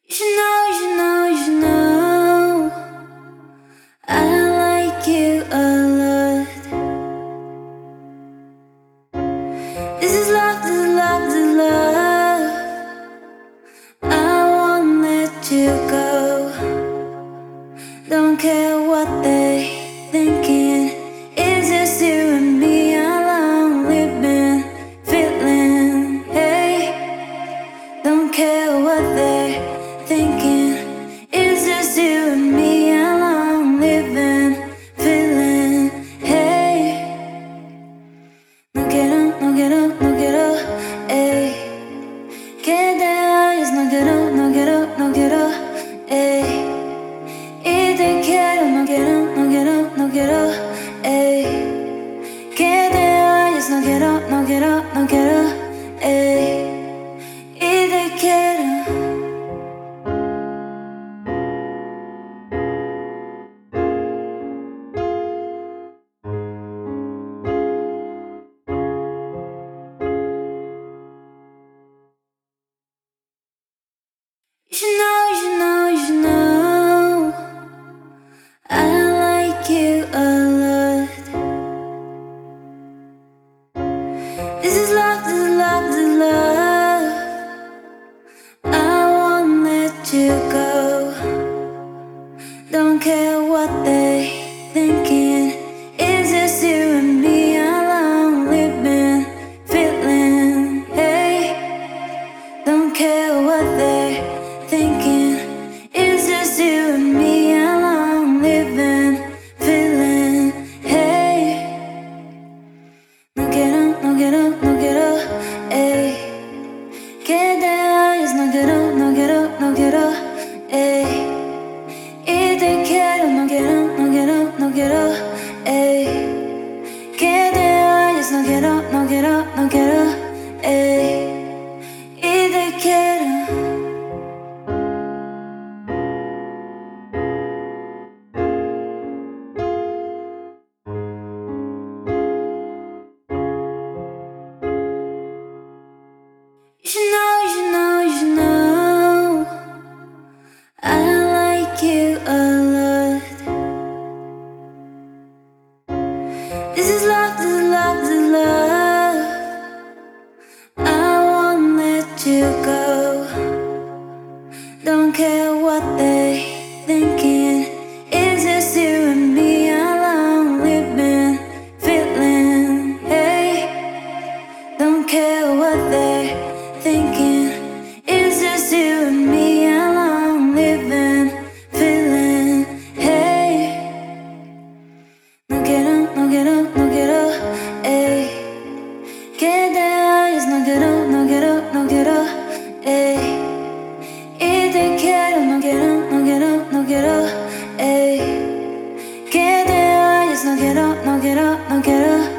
You know, I like you a lot. This is love, this is love, this is love. I won't let you go. Don't care what they thinking. It's just you and me alone. We've been feeling, hey. Don't care what they're thinking. It's just you and me alone. Living, feeling, hey. No quiero, no quiero, no quiero, hey. Que te vayas, no quiero, no quiero, no quiero, hey. Y te quiero, no quiero, no quiero, no quiero, ey. Que te vayas, no quiero, no quiero, no quiero, ey. Y te quiero. You know, I like you a lot. This is love, this is love, this is love. I won't let you go. Don't care what they thinking. It's just you and me alone. We've been feeling, hey. Don't care what they're thinking. It's just you and me alone. Living, feeling, hey. No quiero, no quiero, no quiero, ey. Que te vayas, no quiero, no quiero, no quiero, ey. Y te quiero, no quiero, no quiero, no quiero, ey. Que te vayas, no quiero, no quiero, no quiero, ey. Y te quiero. You know, I like you a lot. This is love, this is love, this is love. I won't let you go. Don't care what they thinking. It's just you and me alone. We've been feeling, hey. Don't care what they're thinking. It's just you and me alone. Living, feeling, hey. No quiero, no quiero, no quiero, ey. Que te vayas, no quiero, no quiero, no quiero, ey. Y te quiero, no quiero, no quiero, no quiero, ey. Que te vayas, no quiero, no quiero, no quiero.